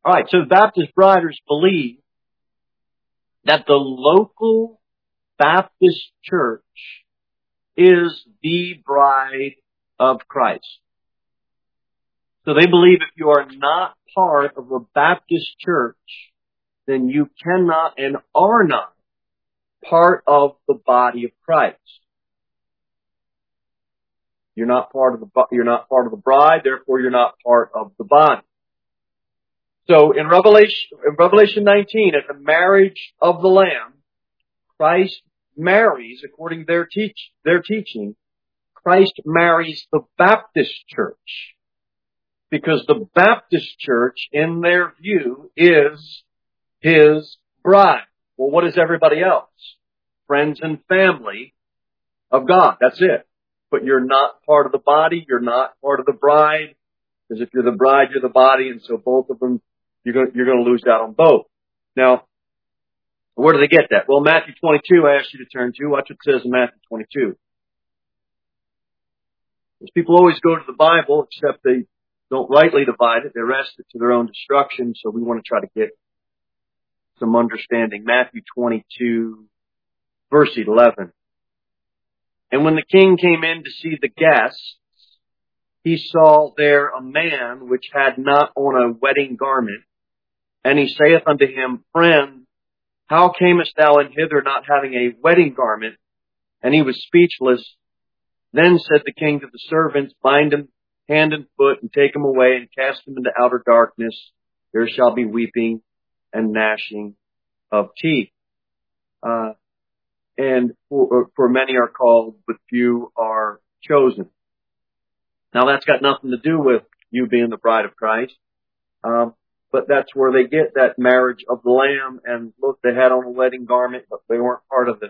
All right, so Baptist writers believe that the local Baptist church is the bride of Christ. So they believe if you are not part of a Baptist church, then you cannot and are not part of the body of Christ. You're not part of the bride, therefore you're not part of the body. So in Revelation 19, at the marriage of the Lamb, Christ marries, according to their teaching, Christ marries the Baptist church. Because the Baptist church, in their view, is His bride. Well, what is everybody else? Friends and family of God. That's it. But you're not part of the body. You're not part of the bride. Because if you're the bride, you're the body. And so both of them, you're going to lose out on both. Now, where do they get that? Well, Matthew 22, I asked you to turn to. Watch what it says in Matthew 22. Because people always go to the Bible, except they don't rightly divide it. They wrest it to their own destruction. So we want to try to get some understanding. Matthew 22, verse 11. And when the king came in to see the guests, he saw there a man which had not on a wedding garment. And he saith unto him, Friend, how camest thou in hither not having a wedding garment? And he was speechless. Then said the king to the servants, Bind him hand and foot, and take him away, and cast him into outer darkness. There shall be weeping and gnashing of teeth. And for many are called, but few are chosen. Now that's got nothing to do with you being the bride of Christ. But that's where they get that marriage of the Lamb. And look, they had on a wedding garment, but they weren't part of it.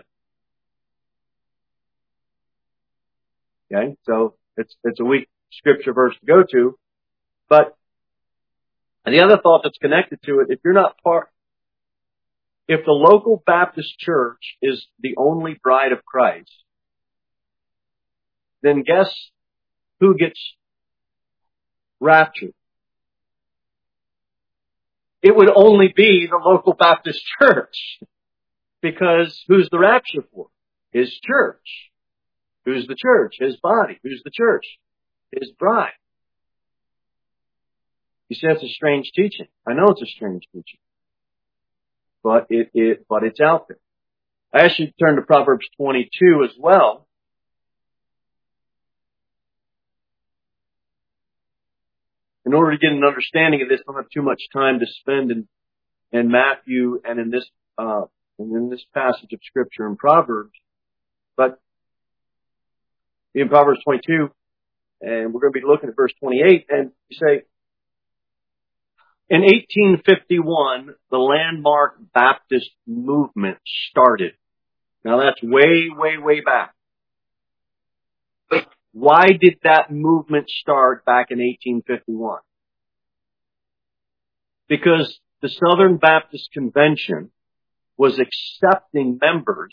Okay, so it's a weak scripture verse to go to. But the other thought that's connected to it, if the local Baptist church is the only bride of Christ, then guess who gets raptured? It would only be the local Baptist church. Because who's the rapture for? His church. Who's the church? His body. Who's the church? His bride. You say it's a strange teaching. I know it's a strange teaching. But it's out there. I asked you to turn to Proverbs 22 as well. In order to get an understanding of this, I don't have too much time to spend in Matthew and in this passage of Scripture in Proverbs. But in Proverbs 22, and we're going to be looking at verse 28, and you say, in 1851, the landmark Baptist movement started. Now that's way, way, way back. Why did that movement start back in 1851? Because the Southern Baptist Convention was accepting members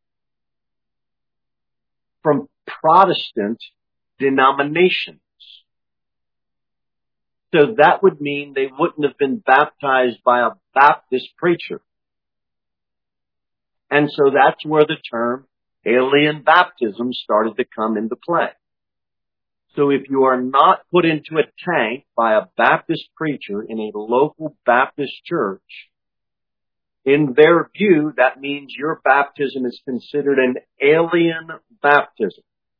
from Protestant denominations. So that would mean they wouldn't have been baptized by a Baptist preacher. And so that's where the term alien baptism started to come into play. So if you are not put into a tank by a Baptist preacher in a local Baptist church, in their view, that means your baptism is considered an alien baptism.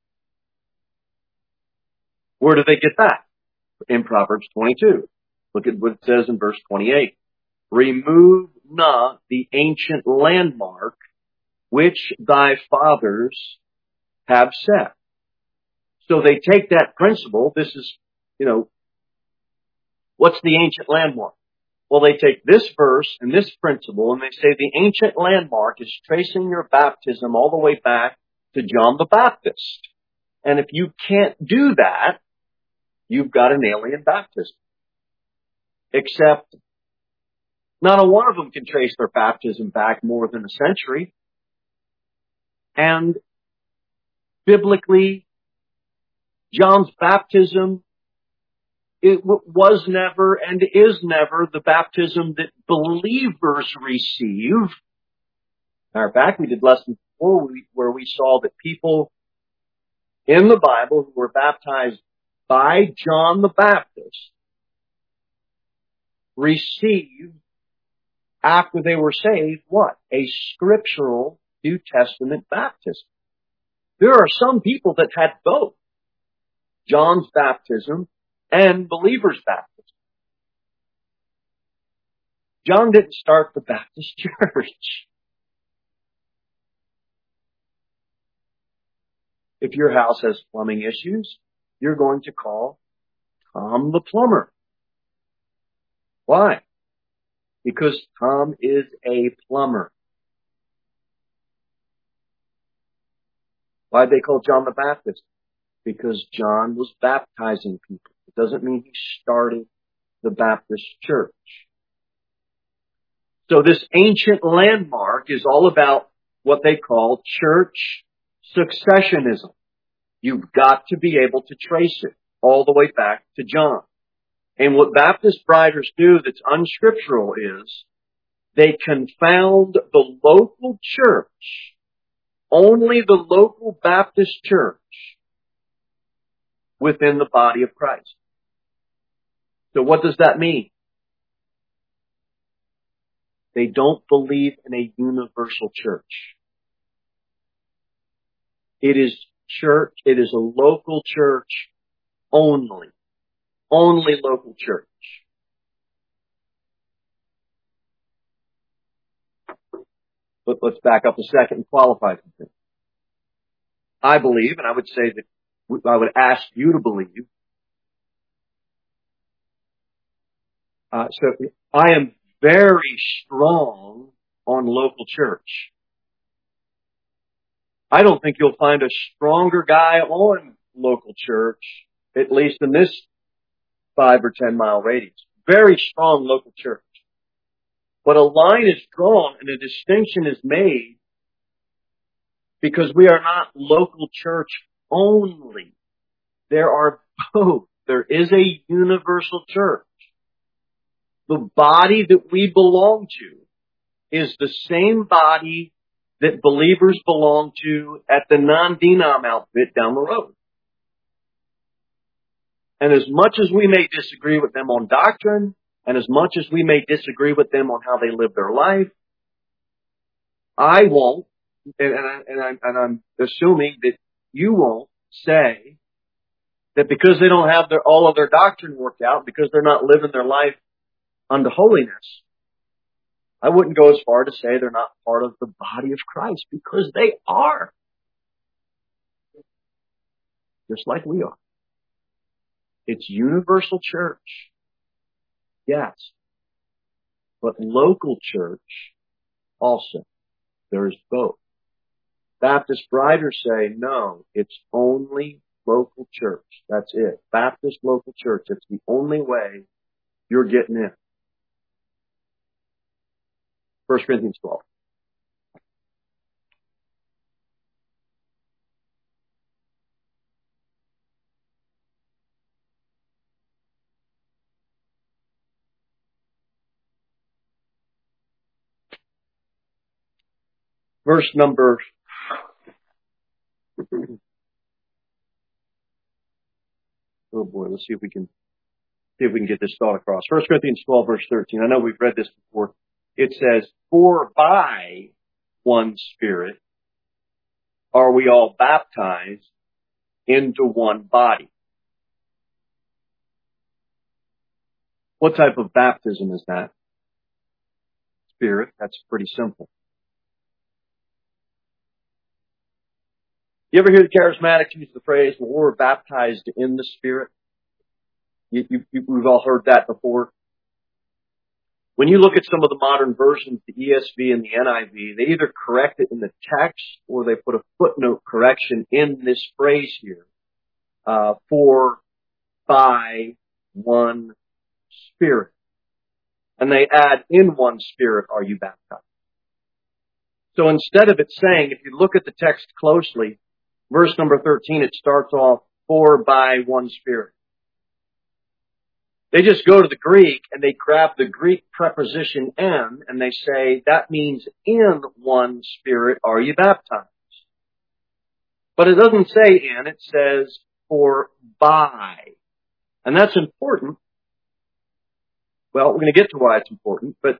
Where do they get that? In Proverbs 22. Look at what it says in verse 28. Remove not the ancient landmark which thy fathers have set. So they take that principle. This is, what's the ancient landmark? Well, they take this verse and this principle and they say the ancient landmark is tracing your baptism all the way back to John the Baptist. And if you can't do that, you've got an alien baptism. Except not a one of them can trace their baptism back more than a century. And biblically, John's baptism was never and is never the baptism that believers receive. Matter of fact, we did lesson 4 where we saw that people in the Bible who were baptized by John the Baptist received, after they were saved, what? A scriptural New Testament baptism. There are some people that had both John's baptism and believers' baptism. John didn't start the Baptist church. If your house has plumbing issues, you're going to call Tom the plumber. Why? Because Tom is a plumber. Why'd they call John the Baptist? Because John was baptizing people. It doesn't mean he started the Baptist church. So this ancient landmark is all about what they call church successionism. You've got to be able to trace it all the way back to John. And what Baptist writers do that's unscriptural is they confound the local church, only the local Baptist church, within the body of Christ. So what does that mean? They don't believe in a universal church. It is a local church only. Only local church. But let's back up a second and qualify something. I believe, and I would say that I would ask you to believe. So I am very strong on local church. I don't think you'll find a stronger guy on local church, at least in this 5 or 10 mile radius. Very strong local church. But a line is drawn and a distinction is made because we are not local church only. There are both. There is a universal church. The body that we belong to is the same body that believers belong to at the non-denom outfit down the road. And as much as we may disagree with them on doctrine, and as much as we may disagree with them on how they live their life, I won't, and I'm assuming that you won't say that because they don't have all of their doctrine worked out, because they're not living their life unto holiness, I wouldn't go as far to say they're not part of the body of Christ, because they are. Just like we are. It's universal church. Yes. But local church also. There's both. Baptist writers say, no, it's only local church. That's it. Baptist local church. It's the only way you're getting in. 1 Corinthians 12. Verse number oh boy, let's see if we can get this thought across. 1 Corinthians 12, verse 13. I know we've read this before. It says, for by one Spirit are we all baptized into one body. What type of baptism is that? Spirit. That's pretty simple. You ever hear the charismatics use the phrase, well, we're baptized in the Spirit? We've all heard that before. When you look at some of the modern versions, the ESV and the NIV, they either correct it in the text or they put a footnote correction in this phrase here. For by one Spirit. And they add, in one Spirit are you baptized. So instead of it saying, if you look at the text closely, verse number 13, it starts off, for by one Spirit. They just go to the Greek and they grab the Greek preposition "en" and they say, that means in one Spirit are you baptized. But it doesn't say "in," it says "for by." And that's important. Well, we're going to get to why it's important, but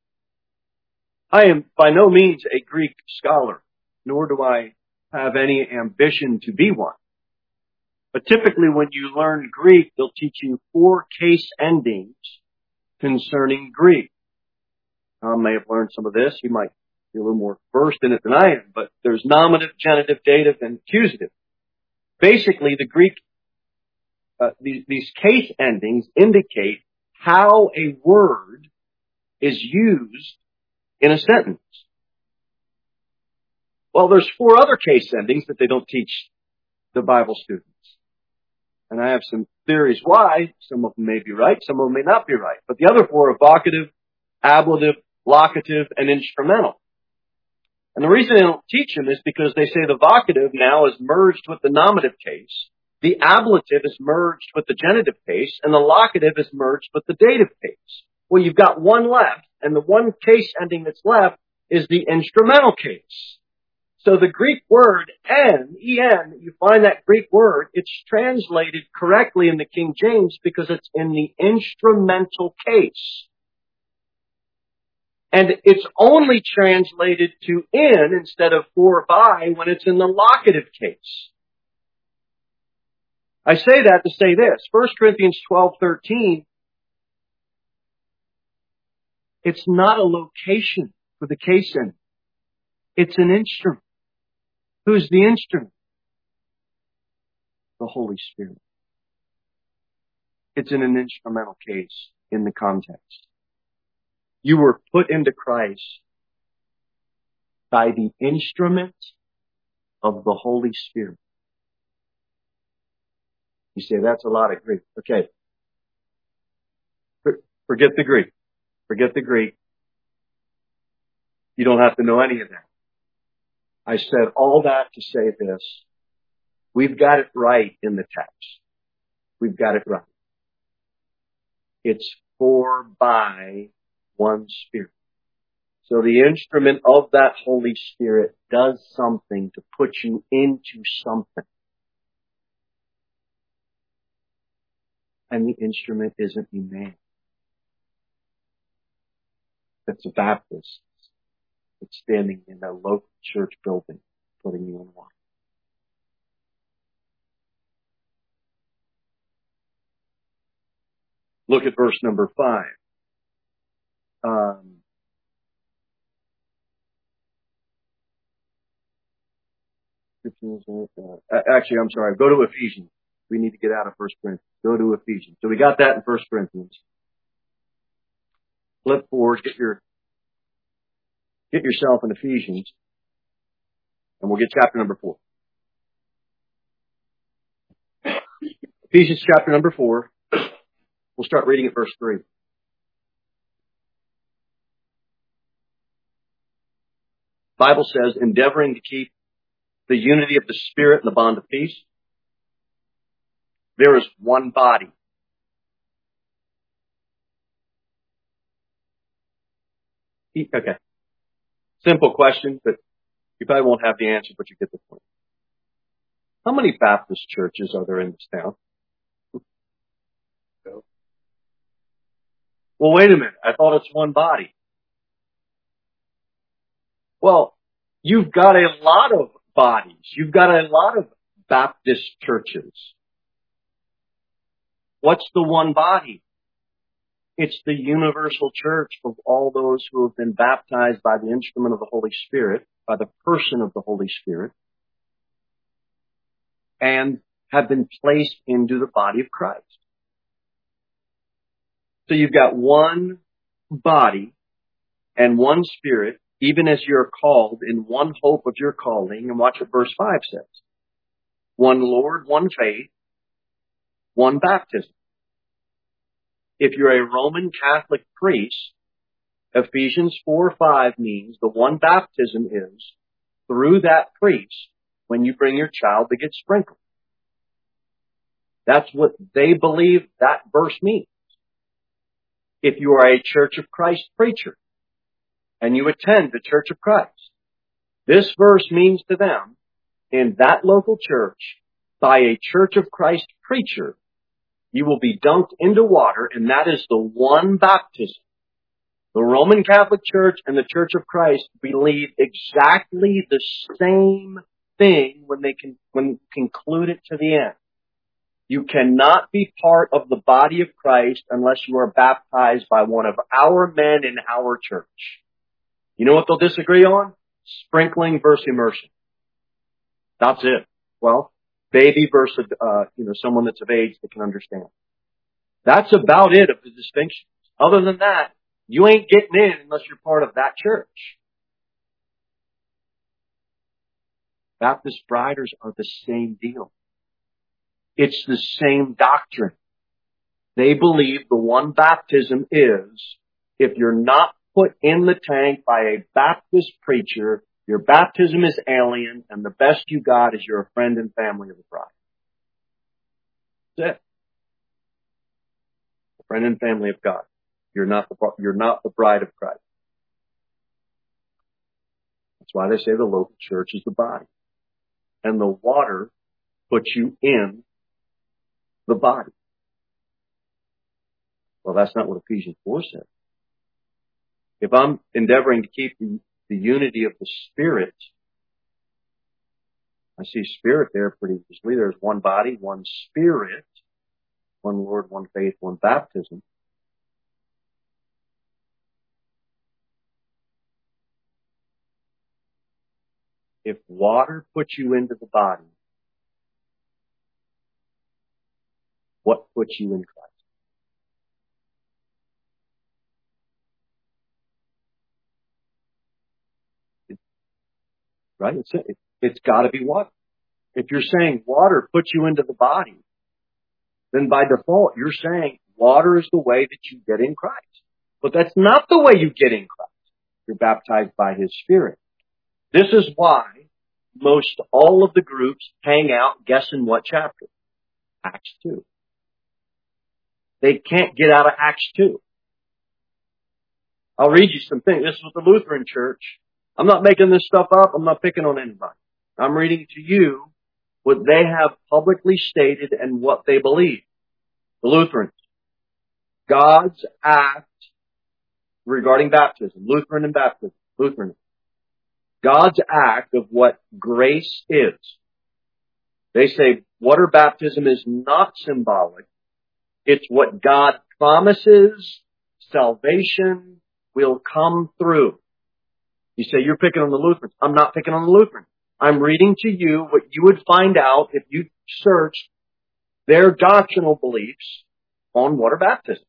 I am by no means a Greek scholar, nor do I have any ambition to be one. But typically when you learn Greek, they'll teach you 4 case endings concerning Greek. Tom may have learned some of this. He might be a little more versed in it than I am, but there's nominative, genitive, dative, and accusative. Basically, the Greek, these case endings indicate how a word is used in a sentence. Well, there's 4 other case endings that they don't teach the Bible students. And I have some theories why. Some of them may be right, some of them may not be right. But the other 4 are vocative, ablative, locative, and instrumental. And the reason they don't teach them is because they say the vocative now is merged with the nominative case, the ablative is merged with the genitive case, and the locative is merged with the dative case. Well, you've got one left, and the one case ending that's left is the instrumental case. So the Greek word "en," E-N, you find that Greek word, it's translated correctly in the King James because it's in the instrumental case. And it's only translated to "in" instead of "for by" when it's in the locative case. I say that to say this. 1 Corinthians 12:13, it's not a location for the case ending. It's an instrument. Who's the instrument? The Holy Spirit. It's in an instrumental case in the context. You were put into Christ by the instrument of the Holy Spirit. You say, that's a lot of Greek. Okay. Forget the Greek. Forget the Greek. You don't have to know any of that. I said all that to say this. We've got it right in the text. We've got it right. It's "for by one Spirit." So the instrument of that Holy Spirit does something to put you into something. And the instrument isn't a man. It's a Baptist. It's standing in a local church building, putting you in line. Look at verse number 5. Actually, I'm sorry. Go to Ephesians. We need to get out of 1 Corinthians. Go to Ephesians. So we got that in 1 Corinthians. Flip forward, get yourself in Ephesians, and we'll get chapter number 4. Ephesians chapter number 4. We'll start reading at verse 3. Bible says, endeavoring to keep the unity of the Spirit and the bond of peace. There is one body. Okay. Simple question, but you probably won't have the answer, but you get the point. How many Baptist churches are there in this town? Well, wait a minute. I thought it's one body. Well, you've got a lot of bodies. You've got a lot of Baptist churches. What's the one body? It's the universal church of all those who have been baptized by the instrument of the Holy Spirit, by the person of the Holy Spirit, and have been placed into the body of Christ. So you've got one body and one Spirit, even as you're called in one hope of your calling. And watch what verse 5 says. One Lord, one faith, one baptism. If you're a Roman Catholic priest, Ephesians 4:5 means the one baptism is through that priest when you bring your child to get sprinkled. That's what they believe that verse means. if you are a Church of Christ preacher and you attend the Church of Christ, this verse means to them, in that local church, by a Church of Christ preacher, you will be dunked into water, and that is the one baptism. The Roman Catholic Church and the Church of Christ believe exactly the same thing when they conclude it to the end. You cannot be part of the body of Christ unless you are baptized by one of our men in our church. You know what they'll disagree on? Sprinkling versus immersion. That's it. Well, baby versus, someone that's of age that can understand. That's about it of the distinctions. Other than that, you ain't getting in unless you're part of that church. Baptist briders are the same deal. It's the same doctrine. They believe the one baptism is, if you're not put in the tank by a Baptist preacher, your baptism is alien, and the best you got is you're a friend and family of the bride. That's it. A friend and family of God. You're not the bride of Christ. That's why they say the local church is the body. And the water puts you in the body. Well, that's not what Ephesians 4 says. If I'm endeavoring to keep the unity of the Spirit, I see Spirit there pretty easily. There's one body, one Spirit, one Lord, one faith, one baptism. If water puts you into the body, what puts you in Christ? Right? It's got to be water. If you're saying water puts you into the body, then by default you're saying water is the way that you get in Christ. But that's not the way you get in Christ. You're baptized by His Spirit. This is why most all of the groups hang out guessing what chapter? Acts 2. They can't get out of Acts 2. I'll read you some things. This was the Lutheran Church. I'm not making this stuff up. I'm not picking on anybody. I'm reading to you what they have publicly stated and what they believe. The Lutherans. God's act regarding baptism. Lutheran and baptism. Lutheran. God's act of what grace is. They say water baptism is not symbolic. It's what God promises salvation will come through. You say you're picking on the Lutherans. I'm not picking on the Lutherans. I'm reading to you what you would find out if you searched their doctrinal beliefs on water baptism.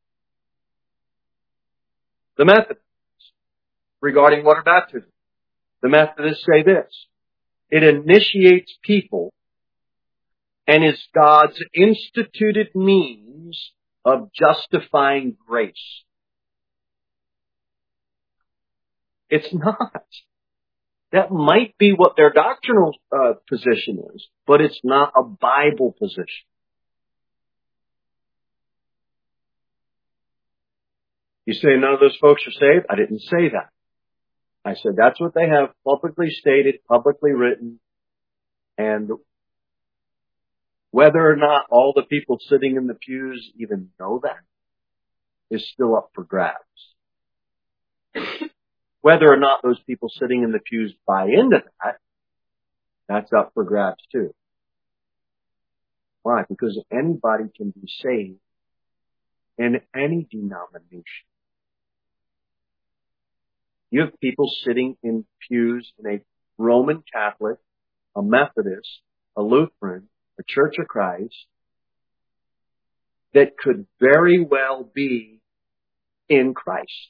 The Methodists, regarding water baptism. The Methodists say this: it initiates people and is God's instituted means of justifying grace. It's not. That might be what their doctrinal position is, but it's not a Bible position. You say none of those folks are saved? I didn't say that. I said that's what they have publicly stated, publicly written, and whether or not all the people sitting in the pews even know that is still up for grabs. Whether or not those people sitting in the pews buy into that, that's up for grabs too. Why? Because anybody can be saved in any denomination. You have people sitting in pews in a Roman Catholic, a Methodist, a Lutheran, a Church of Christ that could very well be in Christ.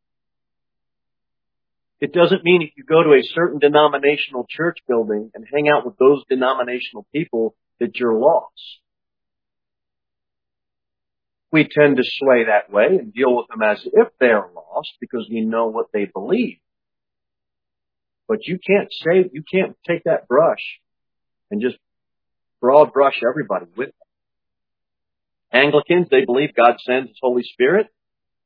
It doesn't mean if you go to a certain denominational church building and hang out with those denominational people that you're lost. We tend to sway that way and deal with them as if they're lost because we know what they believe. But you can't take that brush and just broad brush everybody with it. Anglicans, they believe God sends His Holy Spirit.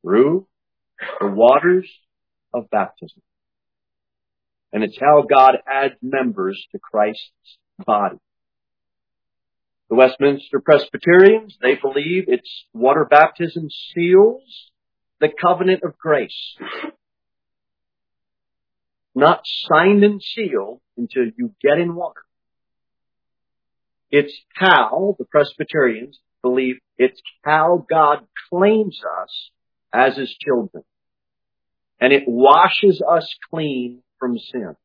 through the waters of baptism. And it's how God adds members to Christ's body. The Westminster Presbyterians, they believe it's water baptism seals the covenant of grace. Not signed and sealed until you get in water. It's how the Presbyterians believe it's how God claims us as His children. And it washes us clean from sin.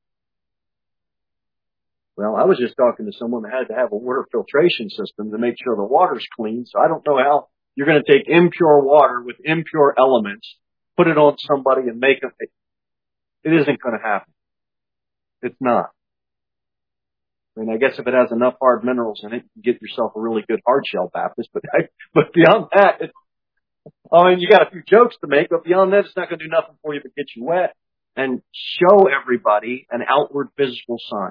Well, I was just talking to someone that had to have a water filtration system to make sure the water's clean, so I don't know how you're going to take impure water with impure elements, put it on somebody and make them. It isn't going to happen. It's not. I mean, I guess if it has enough hard minerals in it, you can get yourself a really good hard shell Baptist, but beyond that, you got a few jokes to make, but beyond that, it's not going to do nothing for you but get you wet and show everybody an outward physical sign.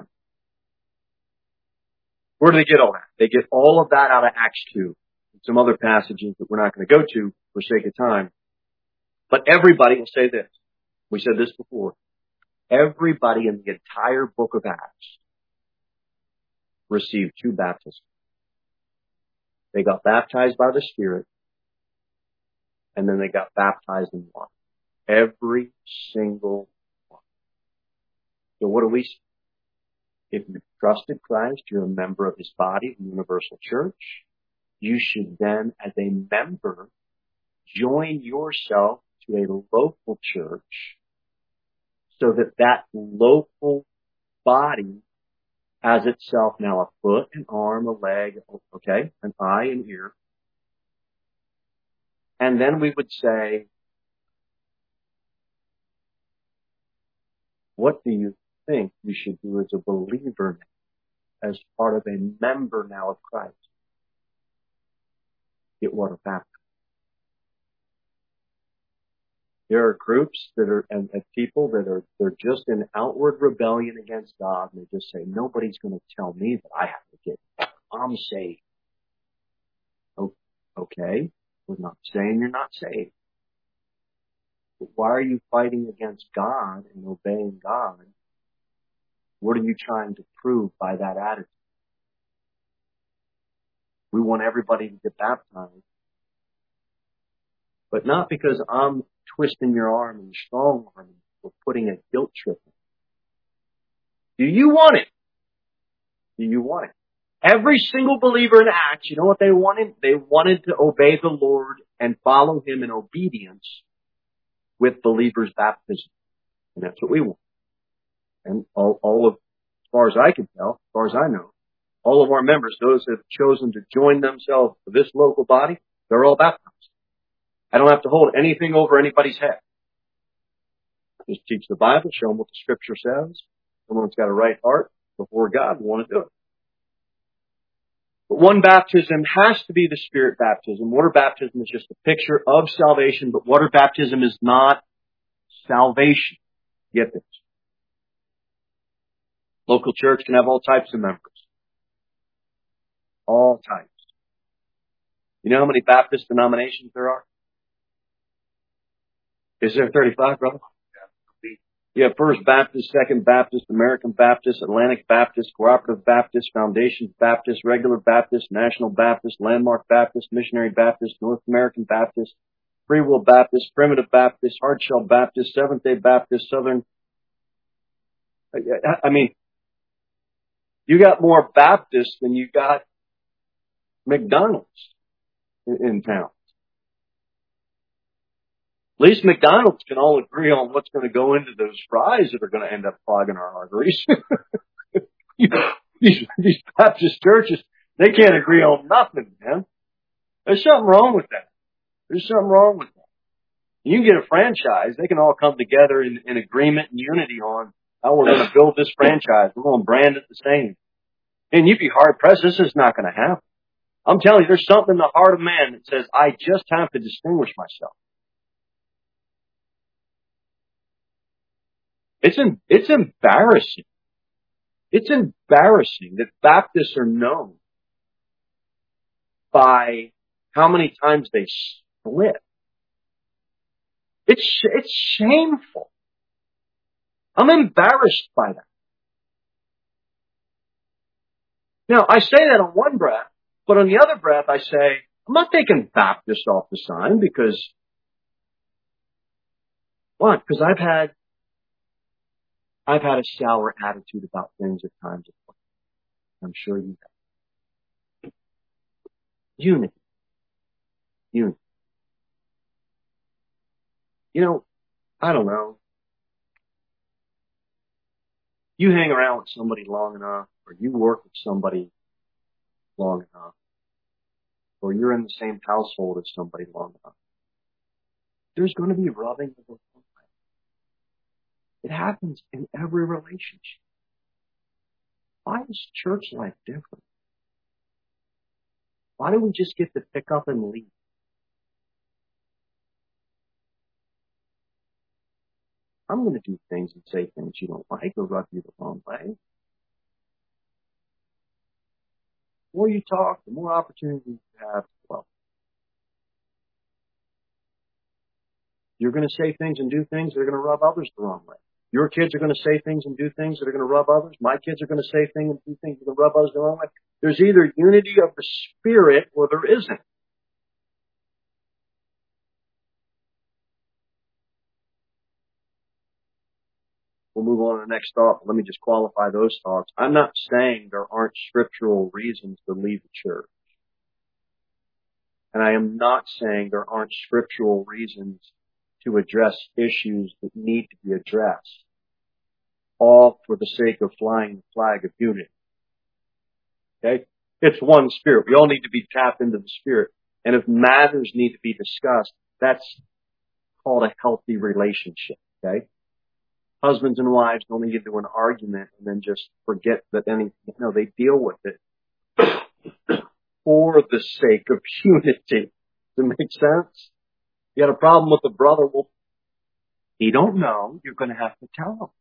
Where do they get all that? They get all of that out of Acts 2. And some other passages that we're not going to go to for sake of time. But everybody will say this. We said this before. Everybody in the entire book of Acts received 2 baptisms. They got baptized by the Spirit, and then they got baptized in water. Every single one. So what do we see? If you trusted Christ, you're a member of His body, the universal church. You should then, as a member, join yourself to a local church so that that local body has itself now a foot, an arm, a leg, okay, an eye, an ear. And then we would say, what do you think we should do as a believer, as part of a member now of Christ? Get water baptized. There are groups that are, and people that are, they're just in outward rebellion against God, and they just say, nobody's going to tell me that I have to get water. I'm saved. Okay, we're not saying you're not saved. But why are you fighting against God and obeying God? What are you trying to prove by that attitude? We want everybody to get baptized. But not because I'm twisting your arm and strong arm or putting a guilt trip in. Do you want it? Do you want it? Every single believer in Acts, you know what they wanted? They wanted to obey the Lord and follow Him in obedience with believers' baptism. And that's what we want. And all of, as far as I can tell, as far as I know, all of our members, those that have chosen to join themselves to this local body, they're all baptized. I don't have to hold anything over anybody's head. Just teach the Bible, show them what the Scripture says. Someone's got a right heart before God, we want to do it. But one baptism has to be the Spirit baptism. Water baptism is just a picture of salvation, but water baptism is not salvation. Get this. Local church can have all types of members. All types. You know how many Baptist denominations there are? Is there 35, brother? You have First Baptist, Second Baptist, American Baptist, Atlantic Baptist, Cooperative Baptist, Foundations Baptist, Regular Baptist, National Baptist, Landmark Baptist, Missionary Baptist, North American Baptist, Free Will Baptist, Primitive Baptist, Hardshell Baptist, Seventh-day Baptist, Southern. I mean, you got more Baptists than you got McDonald's in town. At least McDonald's can all agree on what's going to go into those fries that are going to end up clogging our arteries. These Baptist churches, they can't agree on nothing, man. There's something wrong with that. There's something wrong with that. You can get a franchise. They can all come together in agreement and unity on how we're going to build this franchise. We're going to brand it the same. And you'd be hard pressed. This is not going to happen. I'm telling you, there's something in the heart of man that says, I just have to distinguish myself. It's embarrassing. It's embarrassing that Baptists are known by how many times they split. It's shameful. I'm embarrassed by that. Now, I say that on one breath, but on the other breath, I say, I'm not taking Baptist off the sign because, what? Because I've had a sour attitude about things at times. I'm sure you have. Unity. You know, I don't know. You hang around with somebody long enough, or you work with somebody long enough, or you're in the same household as somebody long enough. There's going to be rubbing of the wrong way. It happens in every relationship. Why is church life different? Why do we just get to pick up and leave? I'm going to do things and say things you don't like or rub you the wrong way. The more you talk, the more opportunities you have. Well, you're going to say things and do things that are going to rub others the wrong way. Your kids are going to say things and do things that are going to rub others. My kids are going to say things and do things that are going to rub others the wrong way. There's either unity of the Spirit or there isn't. We'll move on to the next thought. Let me just qualify those thoughts. I'm not saying there aren't scriptural reasons to leave the church. And I am not saying there aren't scriptural reasons to address issues that need to be addressed. All for the sake of flying the flag of unity. Okay? It's one Spirit. We all need to be tapped into the Spirit. And if matters need to be discussed, that's called a healthy relationship. Okay? Husbands and wives don't get into an argument and then just forget that they deal with it for the sake of unity. Does it make sense? You got a problem with the brother, well, he don't know, you're going to have to tell him.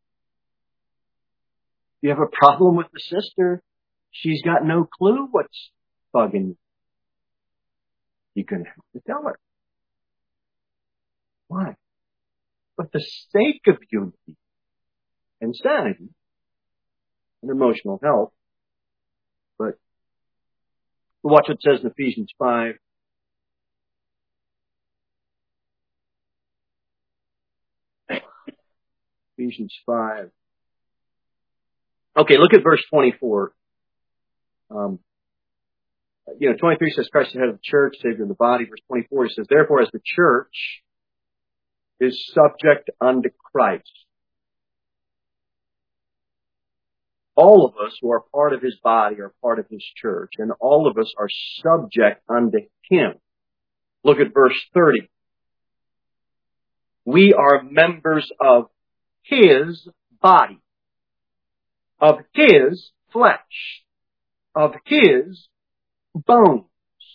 You have a problem with the sister, she's got no clue what's bugging you. You're going to have to tell her. Why? For the sake of unity and sanity and emotional health. But watch what it says in Ephesians 5. Ephesians 5. Okay, look at verse 24. 23 says Christ is the head of the church, Savior of the body. Verse 24 says, therefore, as the church is subject unto Christ, all of us who are part of His body are part of His church, and all of us are subject unto Him. Look at verse 30. We are members of His body, of His flesh, of His bones.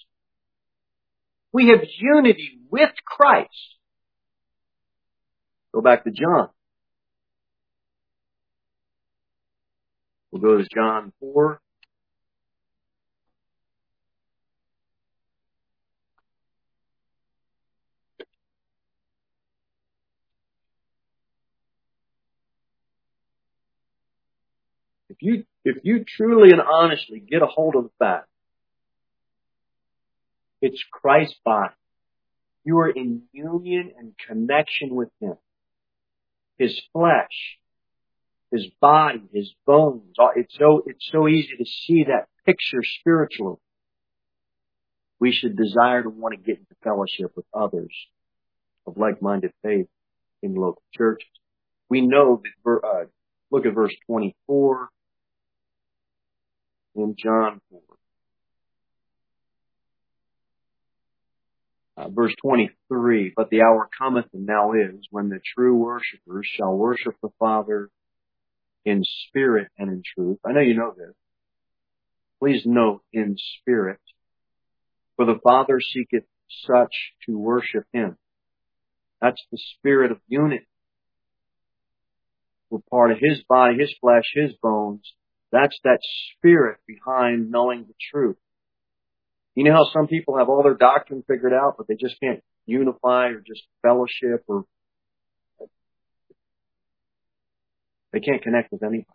We have unity with Christ. Go back to John. We'll go to John 4. If you truly and honestly get a hold of the fact it's Christ's body, you are in union and connection with Him. His flesh, His body, His bones. It's so easy to see that picture spiritually. We should desire to want to get into fellowship with others of like-minded faith in local churches. We know that, look at verse 24 in John 4. Verse 23, but the hour cometh and now is when the true worshipers shall worship the Father in spirit and in truth. I know you know this. Please note, in spirit. For the Father seeketh such to worship Him. That's the spirit of unity. We're part of His body, His flesh, His bones. That's that spirit behind knowing the truth. You know how some people have all their doctrine figured out, but they just can't unify or just fellowship, or they can't connect with anybody.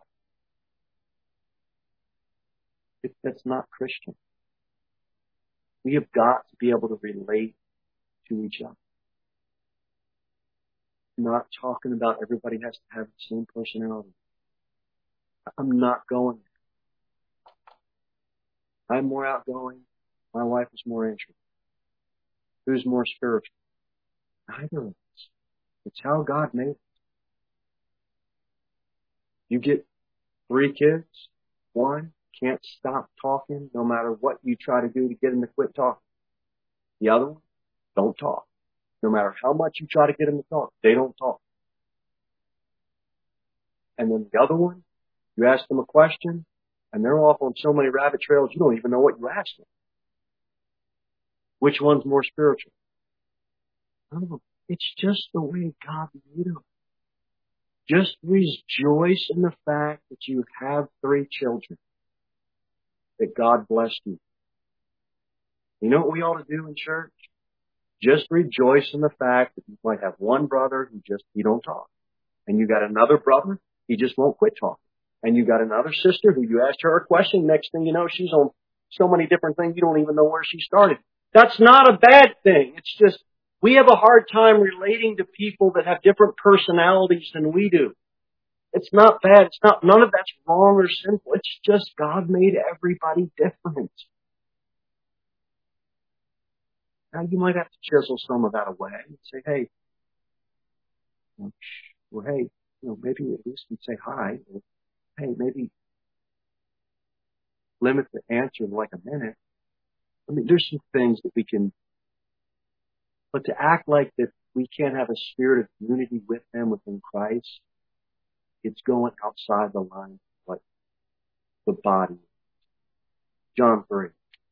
That's not Christian. We have got to be able to relate to each other. I'm not talking about everybody has to have the same personality. I'm not going there. I'm more outgoing. My wife is more introverted. Who's more spiritual? Neither of us. It's how God made it. You get 3 kids, one can't stop talking no matter what you try to do to get them to quit talking. The other one, don't talk. No matter how much you try to get them to talk, they don't talk. And then the other one, you ask them a question, and they're off on so many rabbit trails, you don't even know what you asked them. Which one's more spiritual? I don't know. It's just the way God made them. Just rejoice in the fact that you have 3 children, that God blessed you. You know what we ought to do in church? Just rejoice in the fact that you might have one brother he don't talk. And you got another brother, he just won't quit talking. And you got another sister who you asked her a question, next thing you know, she's on so many different things, you don't even know where she started. That's not a bad thing. It's just, we have a hard time relating to people that have different personalities than we do. It's not bad. None of that's wrong or sinful. It's just God made everybody different. Now you might have to chisel some of that away and say, hey, maybe at least we say hi. Or, hey, maybe limit the answer to like a minute. I mean, there's some things that we can, but to act like that we can't have a spirit of unity with them within Christ, it's going outside the line of what the body. John 3.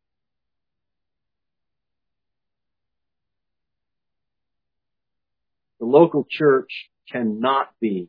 The local church cannot be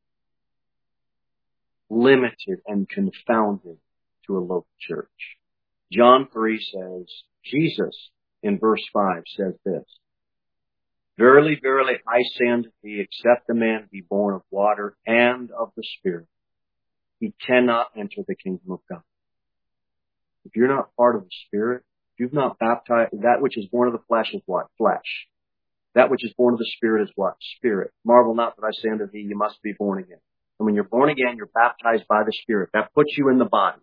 limited and confounded to a local church. John 3 says, Jesus in verse 5 says this, Verily, verily, I say unto thee, except a man be born of water and of the Spirit, he cannot enter the kingdom of God. If you're not part of the Spirit, if you've not baptized, that which is born of the flesh is what? Flesh. That which is born of the Spirit is what? Spirit. Marvel not that I say unto thee, you must be born again. And when you're born again, you're baptized by the Spirit. That puts you in the body.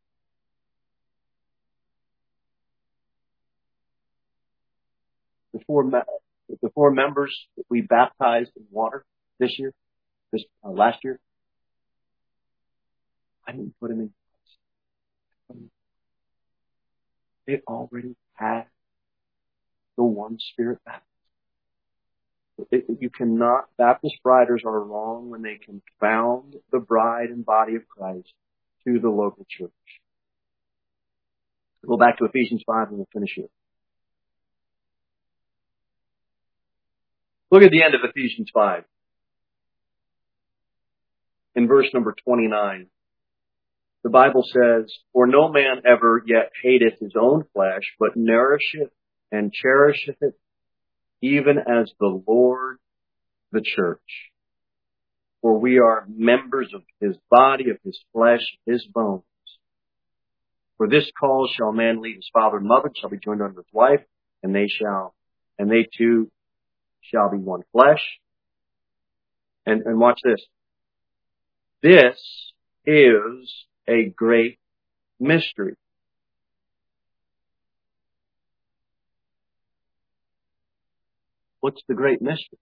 The 4 members that we baptized in water last year, I didn't put them in place. They already had the one Spirit baptism. You cannot, Baptist writers are wrong when they confound the bride and body of Christ to the local church. Go back to Ephesians 5 and we'll finish here. Look at the end of Ephesians 5. In verse number 29, the Bible says, For no man ever yet hateth his own flesh, but nourisheth and cherisheth it, even as the Lord the church. For we are members of his body, of his flesh, his bones. For this cause shall man leave his father and mother, and shall be joined unto his wife, and they two shall be one flesh. And watch this. This is a great mystery. What's the great mystery?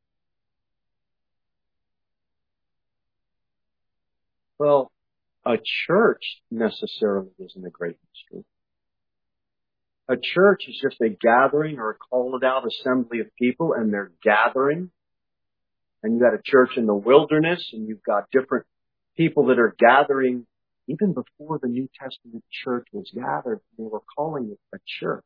Well, a church necessarily isn't a great mystery. A church is just a gathering or a called out assembly of people, and they're gathering. And you've got a church in the wilderness, and you've got different people that are gathering. Even before the New Testament church was gathered, they were calling it a church.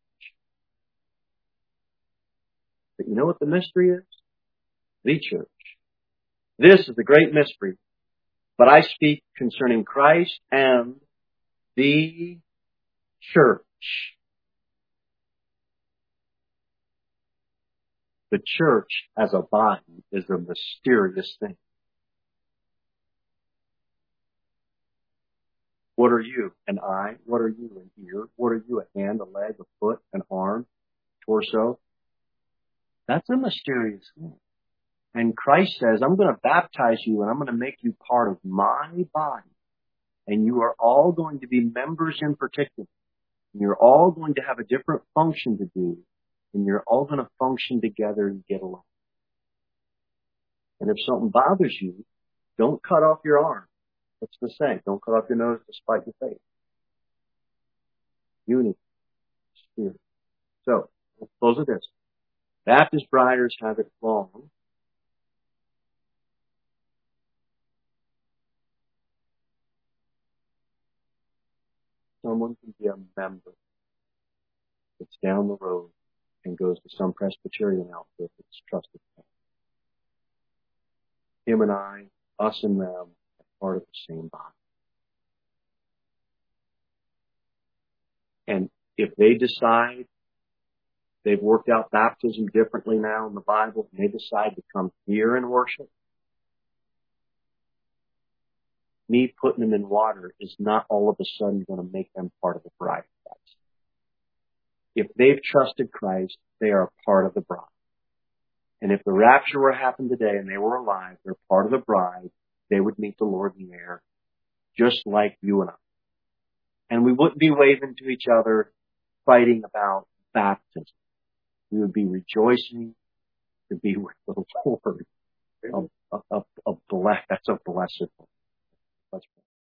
But you know what the mystery is? The church. This is the great mystery. But I speak concerning Christ and the church. The church as a body is a mysterious thing. What are you? An eye? What are you? An ear? What are you? A hand, a leg, a foot, an arm, torso? That's a mysterious thing. And Christ says, I'm going to baptize you and I'm going to make you part of my body. And you are all going to be members in particular. And you're all going to have a different function to do. And you're all going to function together and get along. And if something bothers you, don't cut off your arm. What's the saying? Don't cut off your nose to spite your face. Unity. Spirit. So, let's close with this. Baptist briars have it wrong. Someone can be a member that's down the road and goes to some Presbyterian outfit that's trusted. Him and I, us and them, are part of the same body. And if they decide they've worked out baptism differently now in the Bible, and they decide to come here and worship, me putting them in water is not all of a sudden going to make them part of the bride of Christ. If they've trusted Christ, they are a part of the bride. And if the rapture were to happen today and they were alive, they're part of the bride, they would meet the Lord in the air, just like you and I. And we wouldn't be waving to each other, fighting about baptism. We would be rejoicing to be with the Lord. That's a blessed one. Let's pray.